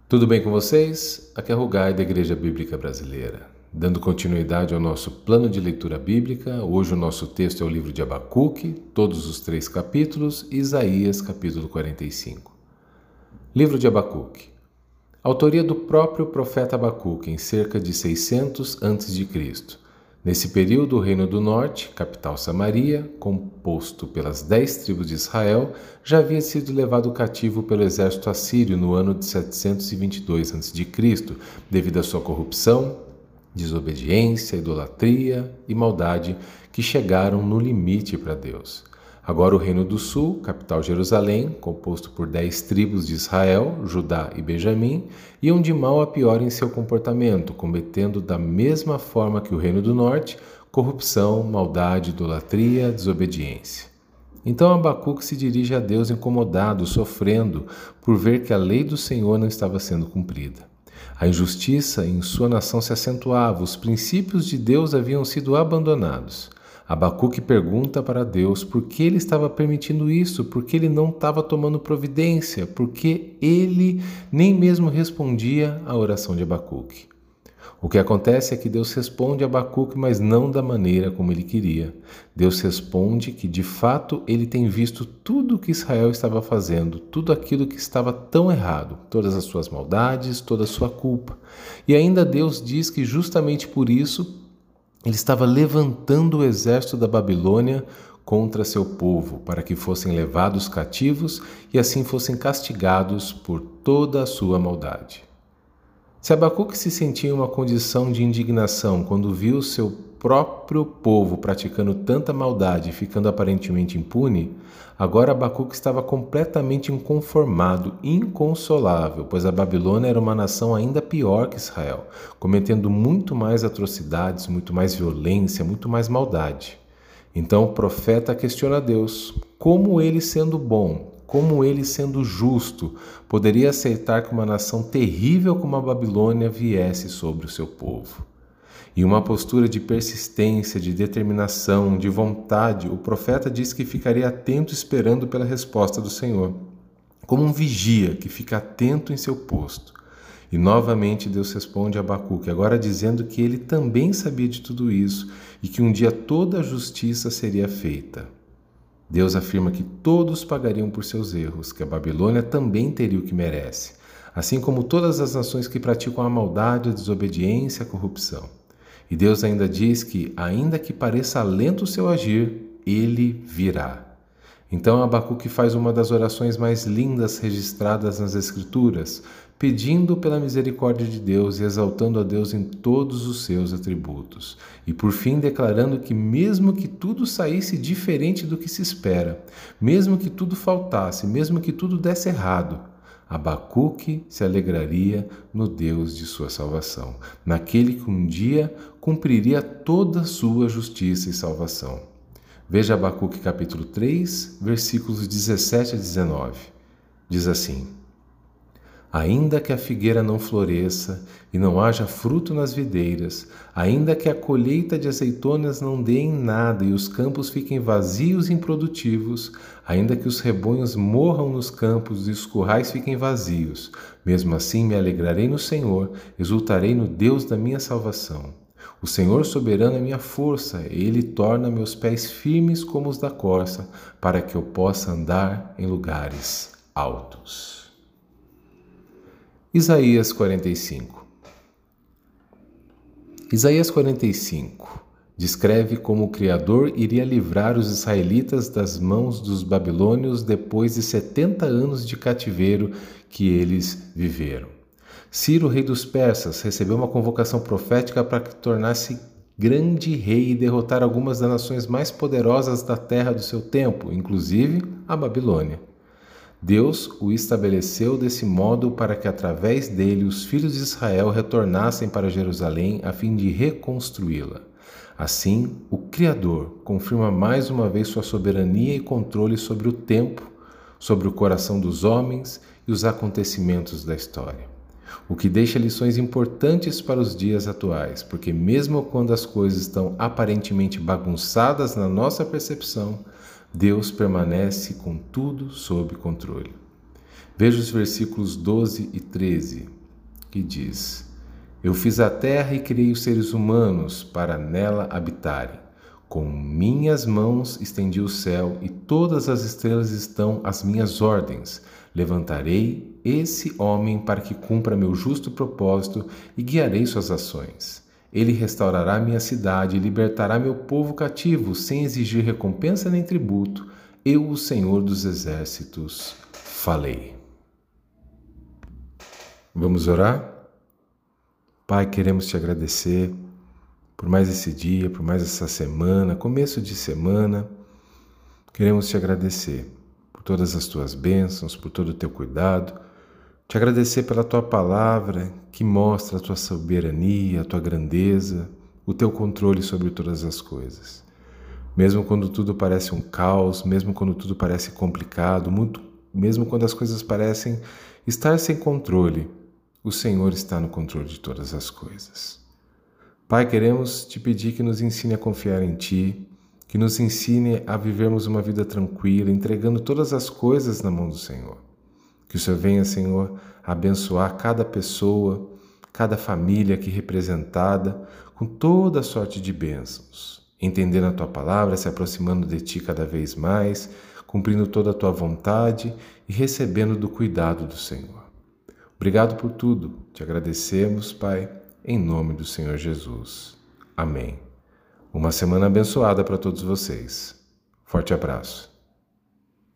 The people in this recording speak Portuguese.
Tudo bem com vocês? Aqui é Rugai da Igreja Bíblica Brasileira. Dando continuidade ao nosso plano de leitura bíblica, hoje o nosso texto é o livro de Abacuque, todos os 3 capítulos, e Isaías, capítulo 45. Livro de Abacuque. Autoria do próprio profeta Abacuque, em cerca de 600 a.C. Nesse período, o Reino do Norte, capital Samaria, composto pelas 10 tribos de Israel, já havia sido levado cativo pelo exército assírio no ano de 722 a.C., devido à sua corrupção, desobediência, idolatria e maldade que chegaram no limite para Deus. Agora o Reino do Sul, capital Jerusalém, composto por 10 tribos de Israel, Judá e Benjamim, iam de mal a pior em seu comportamento, cometendo da mesma forma que o Reino do Norte, corrupção, maldade, idolatria, desobediência. Então Abacuque se dirige a Deus incomodado, sofrendo, por ver que a lei do Senhor não estava sendo cumprida. A injustiça em sua nação se acentuava, os princípios de Deus haviam sido abandonados. Abacuque pergunta para Deus por que ele estava permitindo isso, por que ele não estava tomando providência, por que ele nem mesmo respondia à oração de Abacuque. O que acontece é que Deus responde a Abacuque, mas não da maneira como ele queria. Deus responde que, de fato, ele tem visto tudo o que Israel estava fazendo, tudo aquilo que estava tão errado, todas as suas maldades, toda a sua culpa. E ainda Deus diz que justamente por isso ele estava levantando o exército da Babilônia contra seu povo, para que fossem levados cativos e assim fossem castigados por toda a sua maldade. Se Abacuque se sentia em uma condição de indignação quando viu seu próprio povo praticando tanta maldade e ficando aparentemente impune, agora Abacuque estava completamente inconformado, inconsolável, pois a Babilônia era uma nação ainda pior que Israel, cometendo muito mais atrocidades, muito mais violência, muito mais maldade. Então o profeta questiona Deus, como ele sendo bom, como ele, sendo justo, poderia aceitar que uma nação terrível como a Babilônia viesse sobre o seu povo? Em uma postura de persistência, de determinação, de vontade, o profeta diz que ficaria atento esperando pela resposta do Senhor, como um vigia que fica atento em seu posto. E novamente Deus responde a Abacuque, agora dizendo que ele também sabia de tudo isso e que um dia toda a justiça seria feita. Deus afirma que todos pagariam por seus erros, que a Babilônia também teria o que merece, assim como todas as nações que praticam a maldade, a desobediência e a corrupção. E Deus ainda diz que, ainda que pareça lento o seu agir, ele virá. Então Abacuque faz uma das orações mais lindas registradas nas Escrituras, pedindo pela misericórdia de Deus e exaltando a Deus em todos os seus atributos. E por fim declarando que mesmo que tudo saísse diferente do que se espera, mesmo que tudo faltasse, mesmo que tudo desse errado, Abacuque se alegraria no Deus de sua salvação, naquele que um dia cumpriria toda a sua justiça e salvação. Veja Abacuque capítulo 3, versículos 17 a 19. Diz assim: Ainda que a figueira não floresça e não haja fruto nas videiras, ainda que a colheita de azeitonas não dê em nada e os campos fiquem vazios e improdutivos, ainda que os rebanhos morram nos campos e os currais fiquem vazios, mesmo assim me alegrarei no Senhor, exultarei no Deus da minha salvação. O Senhor soberano é minha força, Ele torna meus pés firmes como os da corça, para que eu possa andar em lugares altos. Isaías 45. Isaías 45 descreve como o Criador iria livrar os israelitas das mãos dos babilônios depois de 70 anos de cativeiro que eles viveram. Ciro, rei dos persas, recebeu uma convocação profética para que tornasse grande rei e derrotar algumas das nações mais poderosas da terra do seu tempo, inclusive a Babilônia. Deus o estabeleceu desse modo para que através dele os filhos de Israel retornassem para Jerusalém a fim de reconstruí-la. Assim, o Criador confirma mais uma vez sua soberania e controle sobre o tempo, sobre o coração dos homens e os acontecimentos da história. O que deixa lições importantes para os dias atuais, porque mesmo quando as coisas estão aparentemente bagunçadas na nossa percepção, Deus permanece com tudo sob controle. Veja os versículos 12 e 13. que diz: Eu fiz a terra e criei os seres humanos para nela habitarem. Com minhas mãos estendi o céu e todas as estrelas estão às minhas ordens. Levantarei esse homem para que cumpra meu justo propósito e guiarei suas ações. Ele restaurará minha cidade e libertará meu povo cativo, sem exigir recompensa nem tributo. Eu, o Senhor dos Exércitos, falei. Vamos orar? Pai, queremos te agradecer por mais esse dia, por mais essa semana, começo de semana. Queremos te agradecer por todas as tuas bênçãos, por todo o teu cuidado. Te agradecer pela tua palavra que mostra a tua soberania, a tua grandeza, o teu controle sobre todas as coisas. Mesmo quando tudo parece um caos, mesmo quando tudo parece complicado, mesmo quando as coisas parecem estar sem controle, o Senhor está no controle de todas as coisas. Pai, queremos te pedir que nos ensine a confiar em Ti, que nos ensine a vivermos uma vida tranquila, entregando todas as coisas na mão do Senhor. Que o Senhor venha, Senhor, abençoar cada pessoa, cada família aqui representada, com toda a sorte de bênçãos, entendendo a Tua palavra, se aproximando de Ti cada vez mais, cumprindo toda a Tua vontade e recebendo do cuidado do Senhor. Obrigado por tudo. Te agradecemos, Pai, em nome do Senhor Jesus. Amém. Uma semana abençoada para todos vocês. Forte abraço.